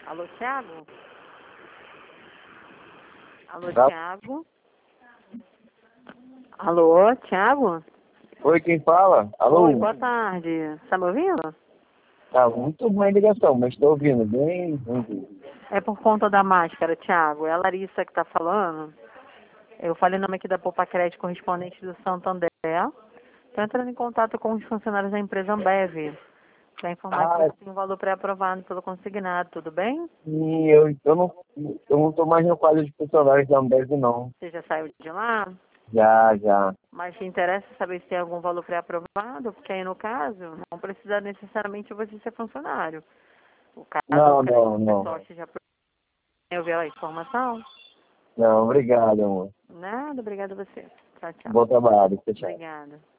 Alô, Thiago? Alô, Tá. Thiago? Alô, Thiago? Oi, quem fala? Alô? Oi, boa tarde. Tá me ouvindo? Tá muito ruim a ligação, mas estou ouvindo bem ruim. É por conta da máscara, Thiago. É a Larissa que tá falando. Eu falei o nome aqui da Poupa Crédito, correspondente do Santander. Tô entrando em contato com os funcionários da empresa Ambev para informar que Ah, você tem um valor pré-aprovado pelo consignado, tudo bem? sim, eu não tô mais no quadro de funcionários da Ambev, não. Você já saiu de lá? Já. Mas te interessa saber se tem algum valor pré-aprovado? Porque aí, no caso, não precisa necessariamente você ser funcionário. O caso, o Não, crédito não, não. pessoal já ouviu a informação? Não, obrigado, amor. Nada, obrigada a você. Tchau, tchau. Bom trabalho, tchau. Obrigada.